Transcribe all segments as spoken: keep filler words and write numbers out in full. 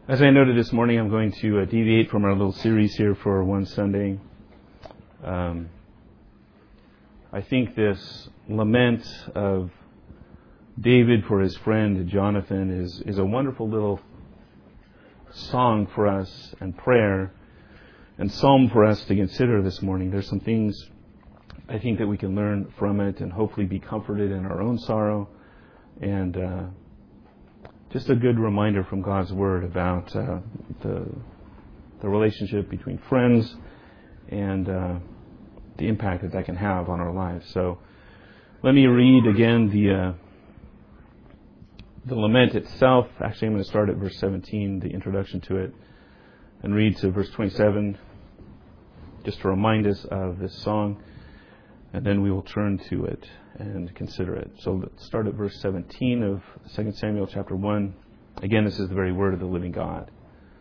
As I noted this morning, I'm going to uh, deviate from our little series here for one Sunday. Um, I think this lament of David for his friend Jonathan is, is a wonderful little song for us and prayer and psalm for us to consider this morning. There's some things I think that we can learn from it and hopefully be comforted in our own sorrow, and uh, just a good reminder from God's Word about uh, the the relationship between friends and uh, the impact that that can have on our lives. So let me read again the uh, the lament itself. Actually, I'm going to start at verse seventeen, the introduction to it, and read to verse twenty-seven, just to remind us of this song, and then we will turn to it and consider it. So let's start at verse seventeen of Second Samuel chapter one. Again, this is the very word of the living God.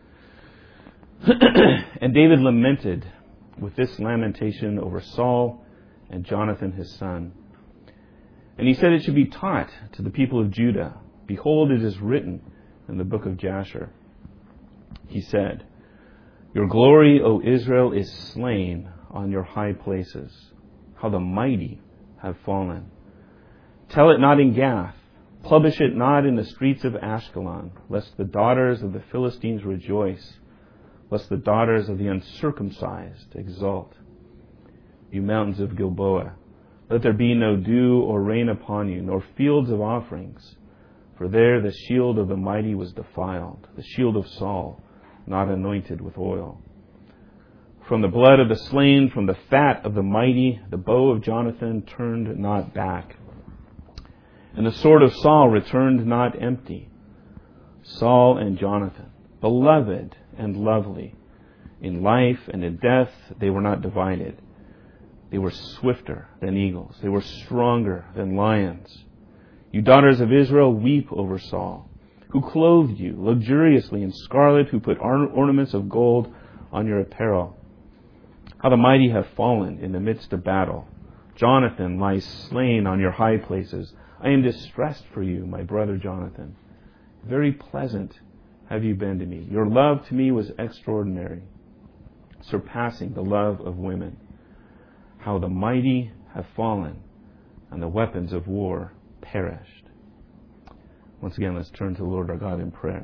And David lamented with this lamentation over Saul and Jonathan his son. And he said it should be taught to the people of Judah. Behold, it is written in the book of Jasher. He said, Your glory, O Israel, is slain on your high places. How the mighty have fallen. Tell it not in Gath, publish it not in the streets of Ashkelon, lest the daughters of the Philistines rejoice, lest the daughters of the uncircumcised exult. You mountains of Gilboa, let there be no dew or rain upon you, nor fields of offerings, for there the shield of the mighty was defiled, the shield of Saul, not anointed with oil. From the blood of the slain, from the fat of the mighty, the bow of Jonathan turned not back. And the sword of Saul returned not empty. Saul and Jonathan, beloved and lovely, in life and in death they were not divided. They were swifter than eagles. They were stronger than lions. You daughters of Israel, weep over Saul, who clothed you luxuriously in scarlet, who put ornaments of gold on your apparel. How the mighty have fallen in the midst of battle. Jonathan lies slain on your high places. I am distressed for you, my brother Jonathan. Very pleasant have you been to me. Your love to me was extraordinary, surpassing the love of women. How the mighty have fallen, and the weapons of war perished. Once again, let's turn to the Lord our God in prayer.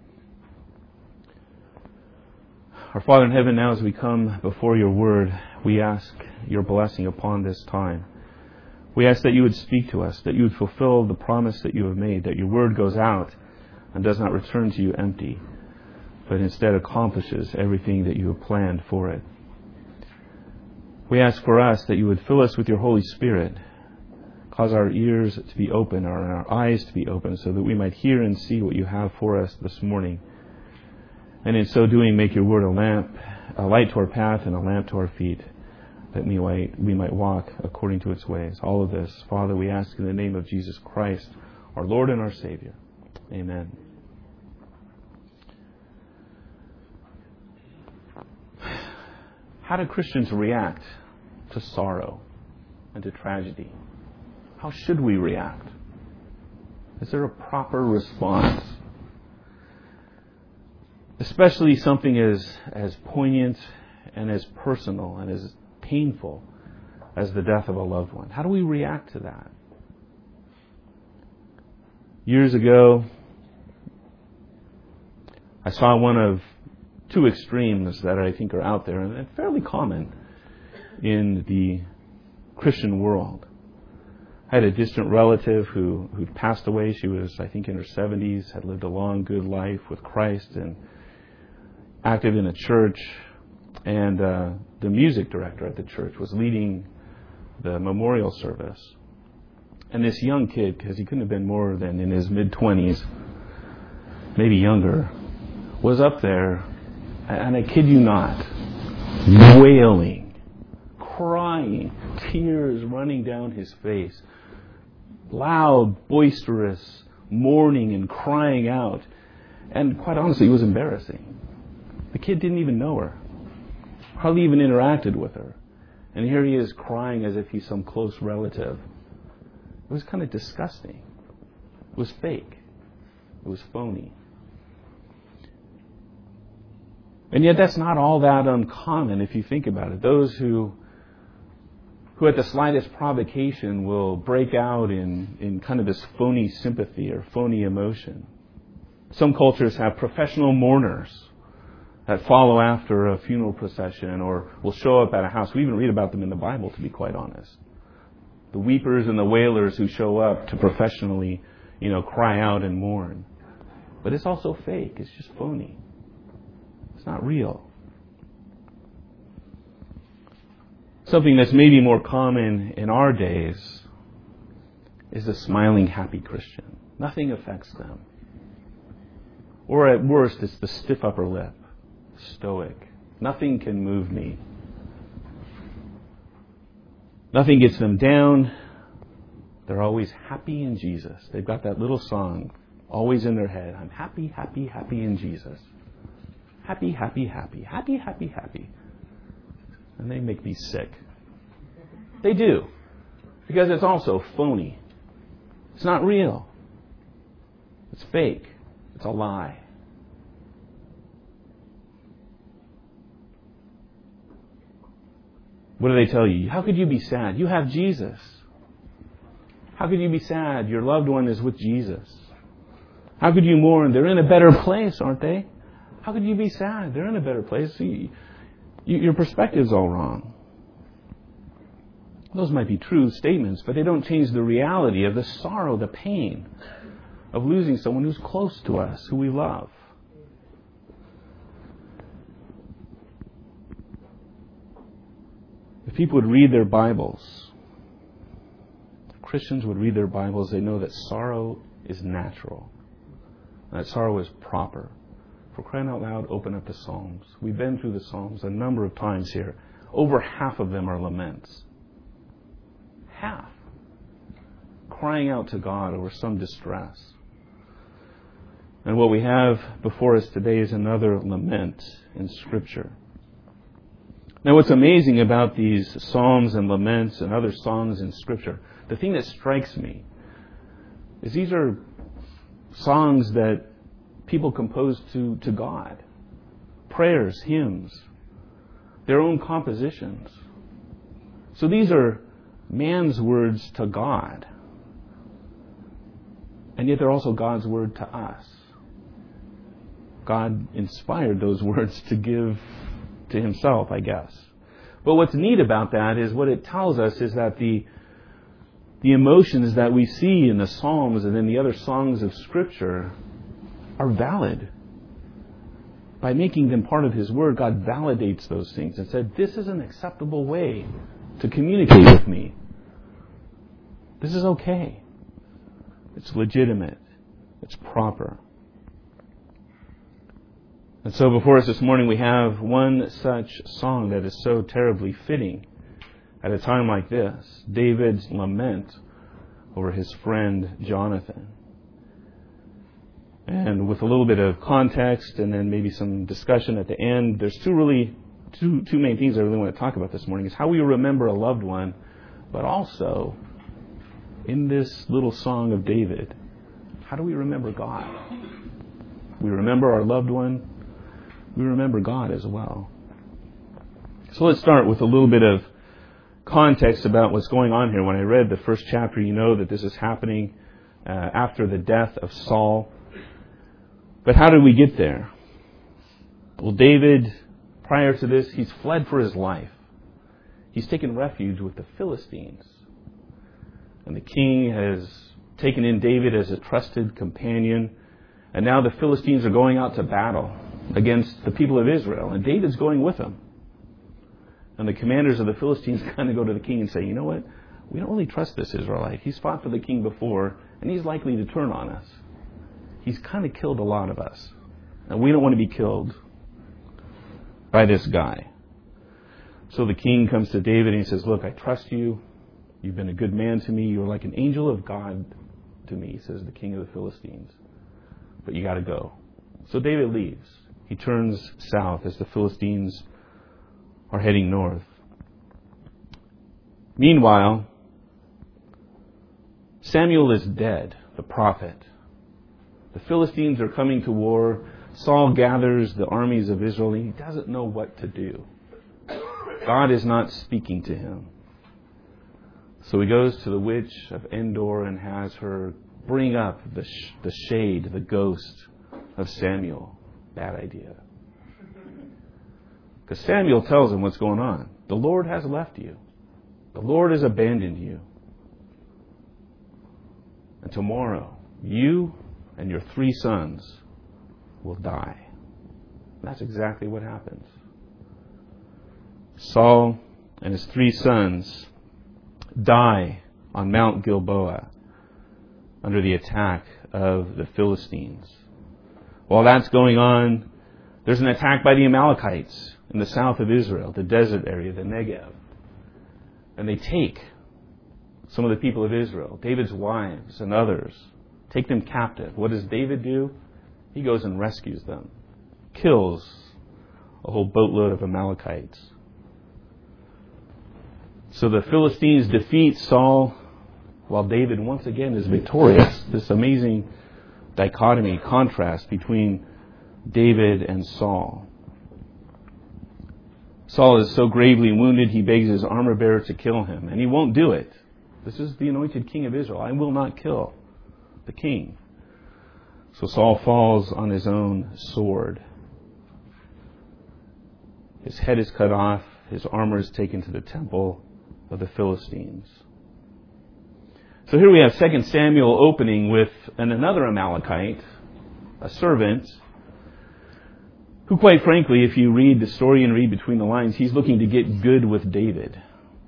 Our Father in heaven, now as we come before your word, we ask your blessing upon this time. We ask that you would speak to us, that you would fulfill the promise that you have made, that your word goes out and does not return to you empty, but instead accomplishes everything that you have planned for it. We ask for us that you would fill us with your Holy Spirit, cause our ears to be open, or our eyes to be open, so that we might hear and see what you have for us this morning. And in so doing, make your word a lamp, a light to our path and a lamp to our feet, that we might, we might walk according to its ways. All of this, Father, we ask in the name of Jesus Christ, our Lord and our Savior. Amen. How do Christians react to sorrow and to tragedy? How should we react? Is there a proper response? Especially something as, as poignant and as personal and as painful as the death of a loved one. How do we react to that? Years ago, I saw one of two extremes that I think are out there and fairly common in the Christian world. I had a distant relative who who'd passed away. She was, I think, in her seventies, had lived a long, good life with Christ and active in a church, and uh, the music director at the church was leading the memorial service. And this young kid, because he couldn't have been more than in his mid-twenties, maybe younger, was up there, and I kid you not, wailing, crying, tears running down his face, loud, boisterous, mourning and crying out. And quite honestly, it was embarrassing. The kid didn't even know her, hardly even interacted with her. And here he is crying as if he's some close relative. It was kind of disgusting. It was fake. It was phony. And yet that's not all that uncommon if you think about it. Those who who at the slightest provocation will break out in, in kind of this phony sympathy or phony emotion. Some cultures have professional mourners that follow after a funeral procession or will show up at a house. We even read about them in the Bible, to be quite honest. The weepers and the wailers who show up to professionally, you know, cry out and mourn. But it's also fake. It's just phony. It's not real. Something that's maybe more common in our days is a smiling, happy Christian. Nothing affects them. Or at worst, it's the stiff upper lip, stoic. Nothing can move me. Nothing gets them down. They're always happy in Jesus. They've got that little song always in their head. I'm happy, happy, happy in Jesus. Happy, happy, happy, happy, happy, happy. And they make me sick. They do. Because it's also phony. It's not real. It's fake. It's a lie. What do they tell you? How could you be sad? You have Jesus. How could you be sad? Your loved one is with Jesus. How could you mourn? They're in a better place, aren't they? How could you be sad? They're in a better place. See, you, your perspective's all wrong. Those might be true statements, but they don't change the reality of the sorrow, the pain of losing someone who's close to us, who we love. If people would read their Bibles, if Christians would read their Bibles, they know that sorrow is natural, that sorrow is proper. For crying out loud, open up the Psalms. We've been through the Psalms a number of times here. Over half of them are laments. Half. Crying out to God over some distress. And what we have before us today is another lament in Scripture. Now, what's amazing about these psalms and laments and other songs in Scripture, the thing that strikes me is these are songs that people compose to, to God. Prayers, hymns, their own compositions. So these are man's words to God. And yet they're also God's word to us. God inspired those words to give to himself, I guess. But what's neat about that is what it tells us is that the the emotions that we see in the Psalms and in the other songs of Scripture are valid. By making them part of his word, God validates those things and said, this is an acceptable way to communicate with me. This is okay. It's legitimate. It's proper. And so before us this morning we have one such song that is so terribly fitting at a time like this. David's lament over his friend Jonathan. And with a little bit of context and then maybe some discussion at the end, there's two really two two main things I really want to talk about this morning. Is how we remember a loved one, but also in this little song of David, how do we remember God? We remember our loved one. We remember God as well. So let's start with a little bit of context about what's going on here. When I read the first chapter, you know that this is happening uh, after the death of Saul. But how did we get there? Well, David, prior to this, he's fled for his life. He's taken refuge with the Philistines. And the king has taken in David as a trusted companion. And now the Philistines are going out to battle against the people of Israel. And David's going with them. And the commanders of the Philistines kind of go to the king and say, you know what? We don't really trust this Israelite. He's fought for the king before, and he's likely to turn on us. He's kind of killed a lot of us. And we don't want to be killed by this guy. So the king comes to David and he says, look, I trust you. You've been a good man to me. You're like an angel of God to me, says the king of the Philistines. But you got to go. So David leaves. He turns south as the Philistines are heading north. Meanwhile, Samuel is dead, the prophet. The Philistines are coming to war. Saul gathers the armies of Israel and he doesn't know what to do. God is not speaking to him. So he goes to the witch of Endor and has her bring up the, sh- the shade, the ghost of Samuel. Bad idea. Because Samuel tells him what's going on. The Lord has left you. The Lord has abandoned you. And tomorrow, you and your three sons will die. And that's exactly what happens. Saul and his three sons die on Mount Gilboa under the attack of the Philistines. While that's going on, there's an attack by the Amalekites in the south of Israel, the desert area, the Negev. And they take some of the people of Israel, David's wives and others, take them captive. What does David do? He goes and rescues them, kills a whole boatload of Amalekites. So the Philistines defeat Saul while David once again is victorious. This amazing dichotomy, contrast between David and Saul. Saul is so gravely wounded, he begs his armor bearer to kill him, and he won't do it. This is the anointed king of Israel. I will not kill the king. So Saul falls on his own sword. His head is cut off. His armor is taken to the temple of the Philistines. So here we have Second Samuel opening with an, another Amalekite, a servant, who quite frankly, if you read the story and read between the lines, he's looking to get good with David.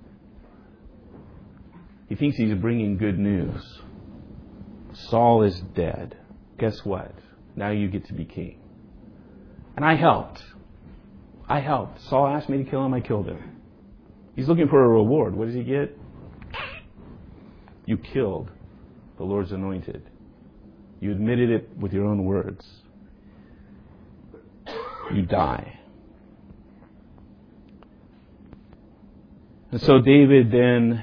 He thinks he's bringing good news. Saul is dead. Guess what? Now you get to be king. And I helped. I helped. Saul asked me to kill him. I killed him. He's looking for a reward. What does he get? You killed the Lord's anointed. You admitted it with your own words. You die. And so David then,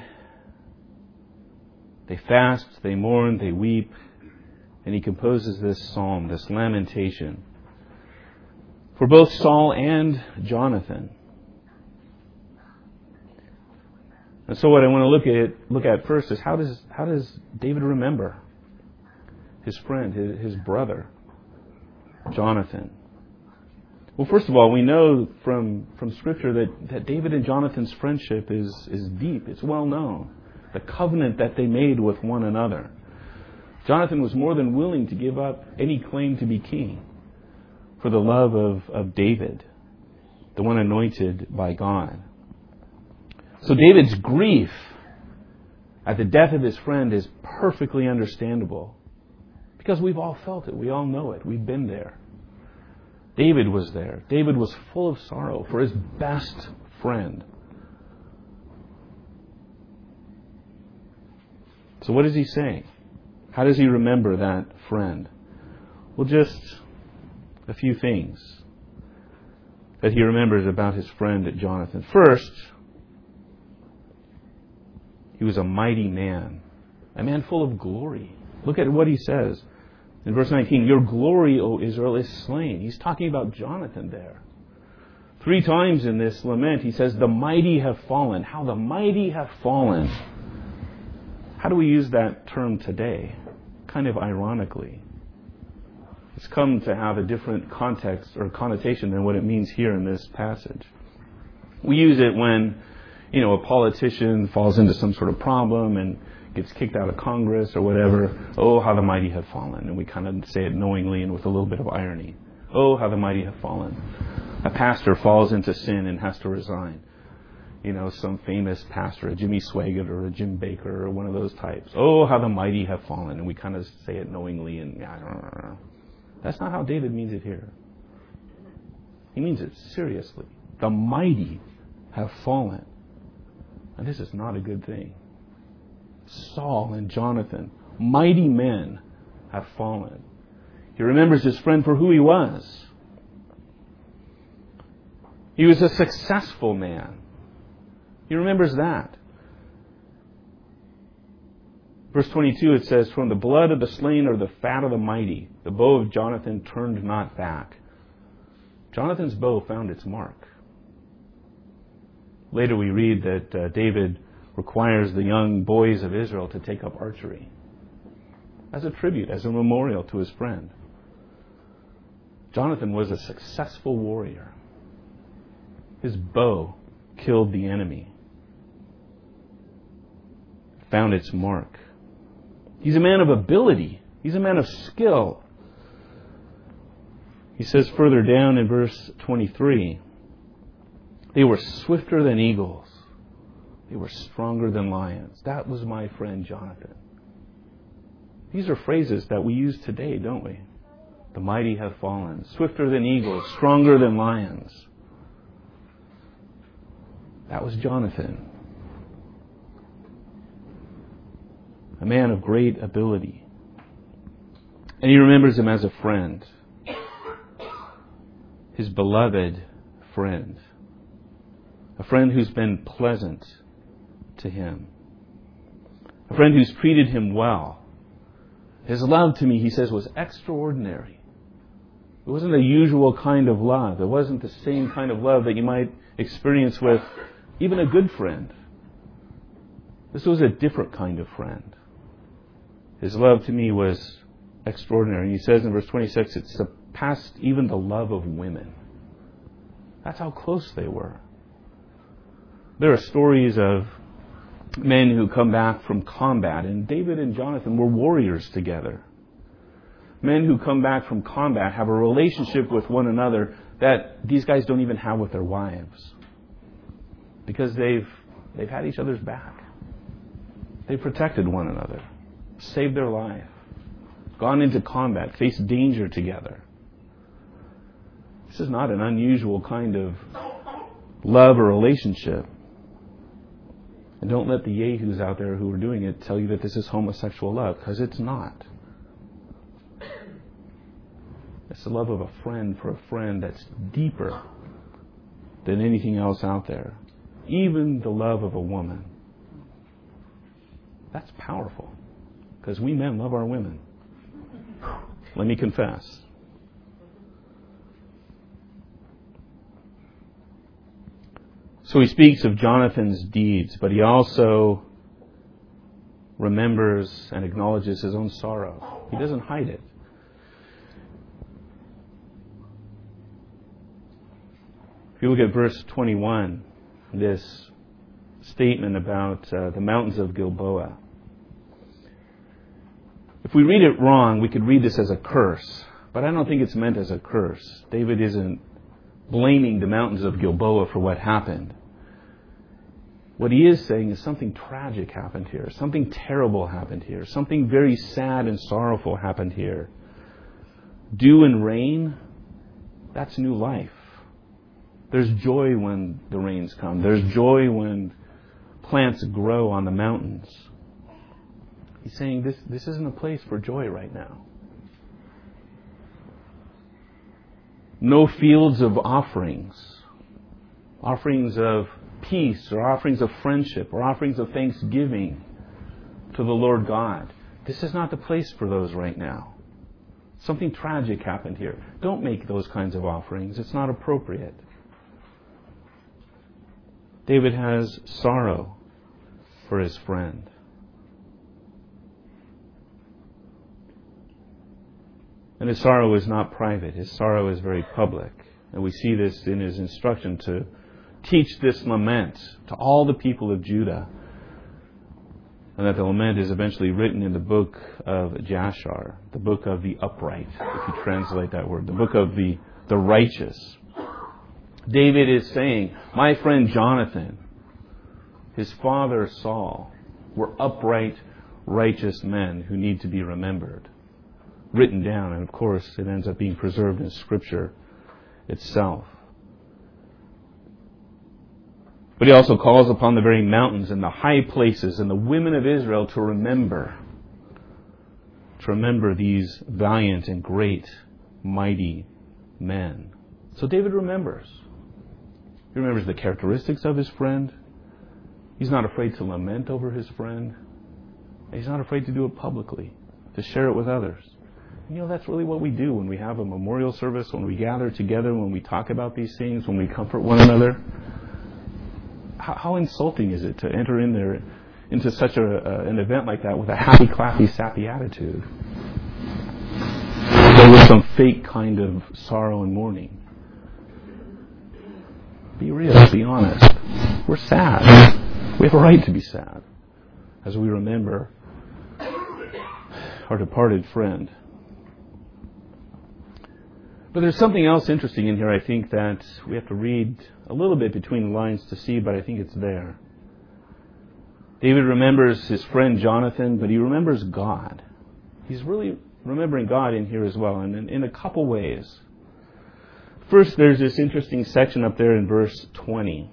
they fast, they mourn, they weep, and he composes this psalm, this lamentation, for both Saul and Jonathan. And so what I want to look at look at first is how does how does David remember his friend, his, his brother, Jonathan? Well, first of all, we know from, from Scripture that, that David and Jonathan's friendship is, is deep. It's well known. The covenant that they made with one another. Jonathan was more than willing to give up any claim to be king for the love of, of David, the one anointed by God. So David's grief at the death of his friend is perfectly understandable because we've all felt it. We all know it. We've been there. David was there. David was full of sorrow for his best friend. So what does he say? How does he remember that friend? Well, just a few things that he remembers about his friend Jonathan. First, he was a mighty man, a man full of glory. Look at what he says. In verse nineteen, your glory, O Israel, is slain. He's talking about Jonathan there. Three times in this lament, he says, the mighty have fallen. How the mighty have fallen. How do we use that term today? Kind of ironically. It's come to have a different context or connotation than what it means here in this passage. We use it when, you know, a politician falls into some sort of problem and gets kicked out of Congress or whatever. Oh, how the mighty have fallen. And we kind of say it knowingly and with a little bit of irony. Oh, how the mighty have fallen. A pastor falls into sin and has to resign. You know, some famous pastor, a Jimmy Swaggart or a Jim Baker or one of those types. Oh, how the mighty have fallen. And we kind of say it knowingly and that's not how David means it here. He means it seriously. The mighty have fallen. And this is not a good thing. Saul and Jonathan, mighty men, have fallen. He remembers his friend for who he was. He was a successful man. He remembers that. Verse twenty-two, it says, "From the blood of the slain or the fat of the mighty, the bow of Jonathan turned not back." Jonathan's bow found its mark. Later we read that uh, David requires the young boys of Israel to take up archery as a tribute, as a memorial to his friend. Jonathan was a successful warrior. His bow killed the enemy, found its mark. He's a man of ability. He's a man of skill. He says further down in verse twenty-three, "They were swifter than eagles. They were stronger than lions." That was my friend Jonathan. These are phrases that we use today, don't we? The mighty have fallen. Swifter than eagles, stronger than lions. That was Jonathan. A man of great ability. And he remembers him as a friend. His beloved friend. A friend who's been pleasant to him. A friend who's treated him well. His love to me, he says, was extraordinary. It wasn't a usual kind of love. It wasn't the same kind of love that you might experience with even a good friend. This was a different kind of friend. His love to me was extraordinary. And he says in verse twenty-six, it surpassed even the love of women. That's how close they were. There are stories of men who come back from combat, and David and Jonathan were warriors together. Men who come back from combat have a relationship with one another that these guys don't even have with their wives, because they've they've had each other's back. They've protected one another, saved their life, gone into combat, faced danger together. This is not an unusual kind of love or relationship. And don't let the yahoos out there who are doing it tell you that this is homosexual love, because it's not. It's the love of a friend for a friend that's deeper than anything else out there. Even the love of a woman. That's powerful, because we men love our women. Let me confess. So he speaks of Jonathan's deeds, but he also remembers and acknowledges his own sorrow. He doesn't hide it. If you look at verse twenty-one, this statement about uh, the mountains of Gilboa. If we read it wrong, we could read this as a curse, but I don't think it's meant as a curse. David isn't blaming the mountains of Gilboa for what happened. What he is saying is something tragic happened here. Something terrible happened here. Something very sad and sorrowful happened here. Dew and rain, that's new life. There's joy when the rains come. There's joy when plants grow on the mountains. He's saying this, this isn't a place for joy right now. No fields of offerings. Offerings of peace, or offerings of friendship, or offerings of thanksgiving to the Lord God. This is not the place for those right now. Something tragic happened here. Don't make those kinds of offerings. It's not appropriate. David has sorrow for his friend. And his sorrow is not private. His sorrow is very public. And we see this in his instruction to teach this lament to all the people of Judah. And that the lament is eventually written in the book of Jashar, the book of the upright, if you translate that word, the book of the, the righteous. David is saying, my friend Jonathan, his father Saul, were upright, righteous men who need to be remembered, written down, and of course it ends up being preserved in Scripture itself. But he also calls upon the very mountains and the high places and the women of Israel to remember, to remember these valiant and great, mighty men. So David remembers. He remembers the characteristics of his friend. He's not afraid to lament over his friend. He's not afraid to do it publicly, to share it with others. You know, that's really what we do when we have a memorial service, when we gather together, when we talk about these things, when we comfort one another. How, how insulting is it to enter in there into such a, uh, an event like that with a happy, clappy, sappy attitude? Or with some fake kind of sorrow and mourning? Be real, be honest. We're sad. We have a right to be sad as we remember our departed friend. But there's something else interesting in here, I think, that we have to read a little bit between the lines to see, but I think it's there. David remembers his friend Jonathan, but he remembers God. He's really remembering God in here as well, and in, in a couple ways. First, there's this interesting section up there in verse twenty.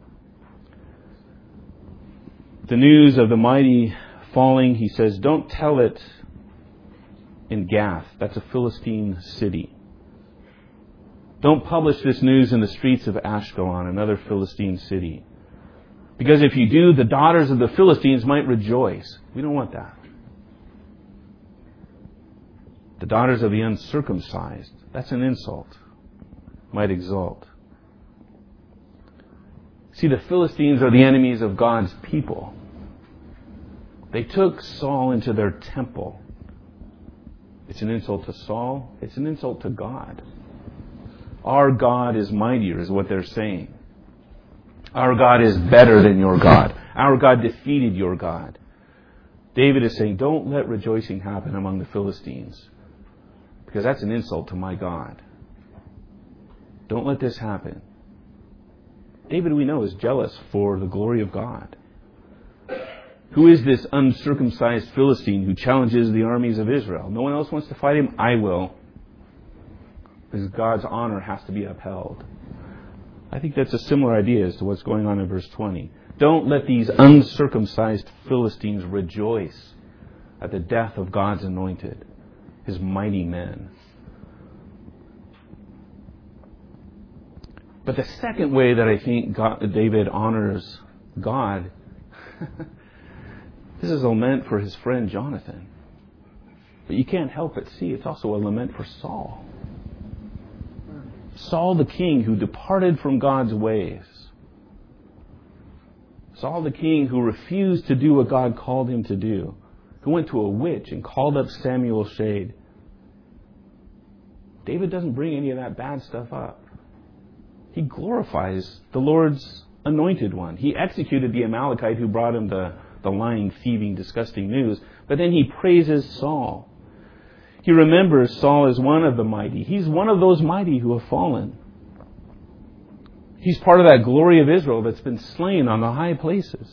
The news of the mighty falling, he says, don't tell it in Gath. That's a Philistine city. Don't publish this news in the streets of Ashkelon, another Philistine city. Because if you do, the daughters of the Philistines might rejoice. We don't want that. The daughters of the uncircumcised, that's an insult, might exult. See, the Philistines are the enemies of God's people. They took Saul into their temple. It's an insult to Saul. It's an insult to God. Our God is mightier, is what they're saying. Our God is better than your God. Our God defeated your God. David is saying, don't let rejoicing happen among the Philistines, because that's an insult to my God. Don't let this happen. David, we know, is jealous for the glory of God. Who is this uncircumcised Philistine who challenges the armies of Israel? No one else wants to fight him? I will. Because God's honor has to be upheld. I think that's a similar idea as to what's going on in verse twenty. Don't let these uncircumcised Philistines rejoice at the death of God's anointed, His mighty men. But the second way that I think God, David honors God, this is a lament for his friend Jonathan. But you can't help but see it's also a lament for Saul. Saul the king who departed from God's ways. Saul the king who refused to do what God called him to do. Who went to a witch and called up Samuel's shade. David doesn't bring any of that bad stuff up. He glorifies the Lord's anointed one. He executed the Amalekite who brought him the, the lying, thieving, disgusting news. But then he praises Saul. He remembers Saul as one of the mighty. He's one of those mighty who have fallen. He's part of that glory of Israel that's been slain on the high places.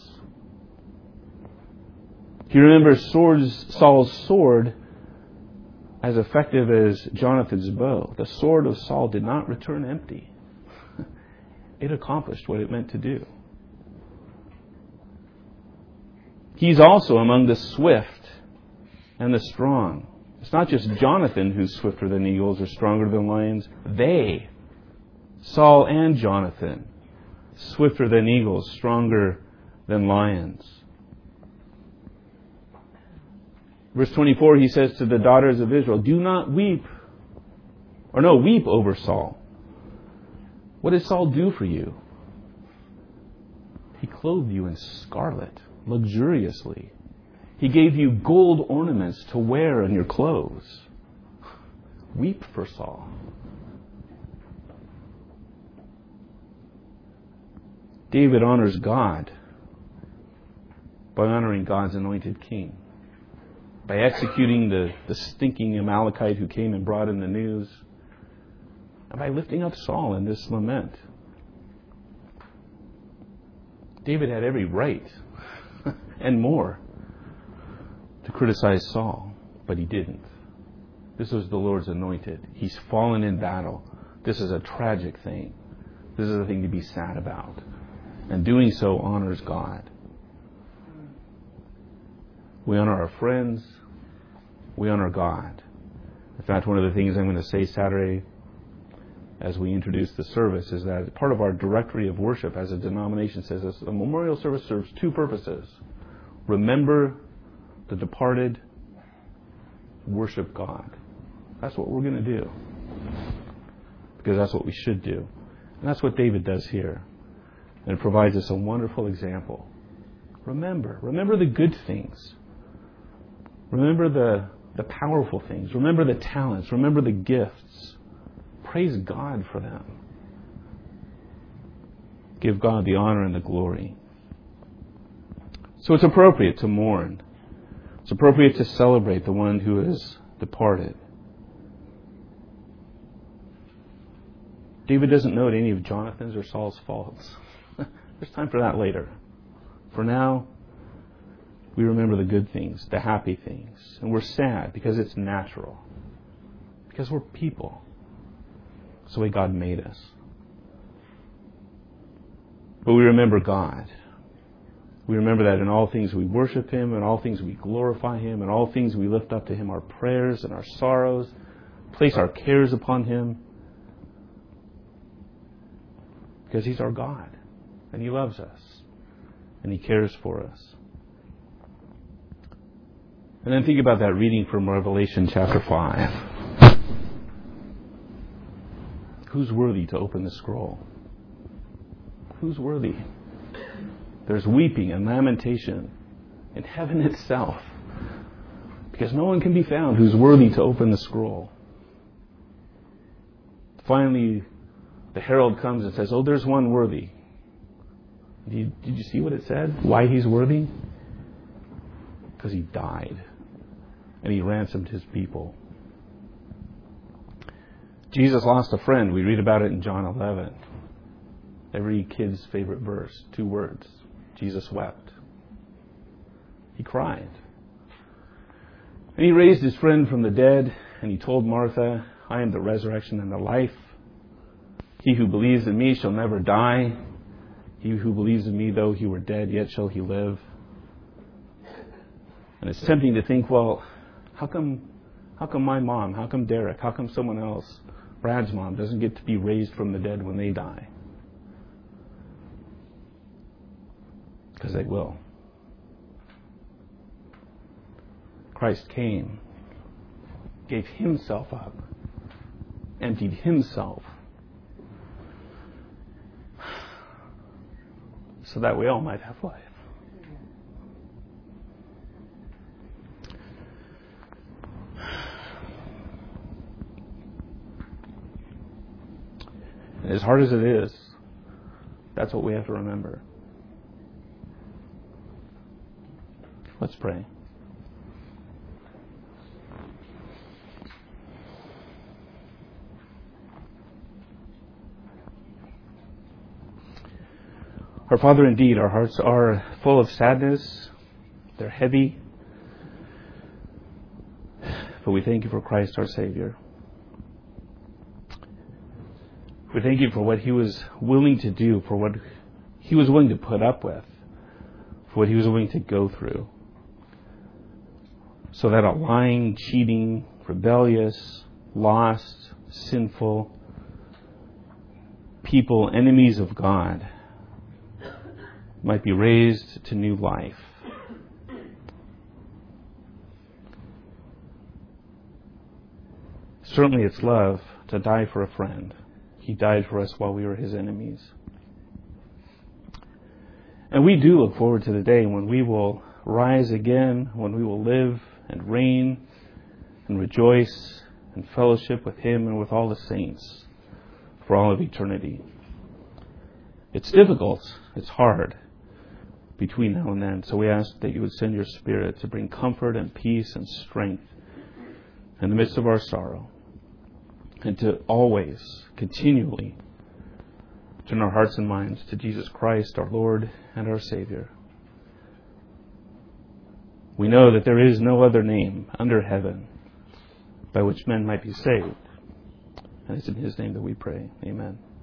He remembers swords, Saul's sword as effective as Jonathan's bow. The sword of Saul did not return empty. It accomplished what it meant to do. He's also among the swift and the strong. It's not just Jonathan who's swifter than eagles or stronger than lions. They, Saul and Jonathan, swifter than eagles, stronger than lions. Verse twenty-four, he says to the daughters of Israel, do not weep, or no, weep over Saul. What did Saul do for you? He clothed you in scarlet, luxuriously. He gave you gold ornaments to wear on your clothes. Weep for Saul. David honors God by honoring God's anointed king. By executing the, the stinking Amalekite who came and brought in the news. And by lifting up Saul in this lament. David had every right and more to criticize Saul, but he didn't. This was the Lord's anointed. He's fallen in battle. This is a tragic thing. This is a thing to be sad about. And doing so honors God. We honor our friends. We honor God. In fact, one of the things I'm going to say Saturday as we introduce the service is that part of our directory of worship as a denomination says this, a memorial service serves two purposes. Remember the departed, worship God. That's what we're going to do. Because that's what we should do. And that's what David does here. And it provides us a wonderful example. Remember. Remember the good things. Remember the, the powerful things. Remember the talents. Remember the gifts. Praise God for them. Give God the honor and the glory. So it's appropriate to mourn. It's appropriate to celebrate the one who has departed. David doesn't note any of Jonathan's or Saul's faults. There's time for that later. For now, we remember the good things, the happy things. And we're sad because it's natural. Because we're people. It's the way God made us. But we remember God. We remember that in all things we worship Him, in all things we glorify Him, in all things we lift up to Him our prayers and our sorrows, place our cares upon Him. Because He's our God, and He loves us, and He cares for us. And then think about that reading from Revelation chapter five. Who's worthy to open the scroll? Who's worthy? There's weeping and lamentation in heaven itself, because no one can be found who's worthy to open the scroll. Finally, the herald comes and says, oh, there's one worthy. Did you, did you see what it said? Why he's worthy? Because he died. And he ransomed his people. Jesus lost a friend. We read about it in John eleven. Every kid's favorite verse. Two words. Jesus wept. He cried. And he raised his friend from the dead. And he told Martha, I am the resurrection and the life. He who believes in me shall never die. He who believes in me, though he were dead, yet shall he live. And it's tempting to think, well, how come, how come my mom, how come Derek, how come someone else, Brad's mom, doesn't get to be raised from the dead when they die? Because they will. Christ came, gave Himself up, emptied Himself, so that we all might have life. And as hard as it is, that's what we have to remember. Let's pray. Our Father, indeed, our hearts are full of sadness. They're heavy. But we thank You for Christ, our Savior. We thank You for what He was willing to do, for what He was willing to put up with, for what He was willing to go through. So that a lying, cheating, rebellious, lost, sinful people, enemies of God, might be raised to new life. Certainly it's love to die for a friend. He died for us while we were His enemies. And we do look forward to the day when we will rise again, when we will live and reign and rejoice and fellowship with Him and with all the saints for all of eternity. It's difficult. It's hard between now and then. So we ask that You would send Your Spirit to bring comfort and peace and strength in the midst of our sorrow, and to always, continually, turn our hearts and minds to Jesus Christ, our Lord and our Savior. We know that there is no other name under heaven by which men might be saved. And it's in His name that we pray. Amen.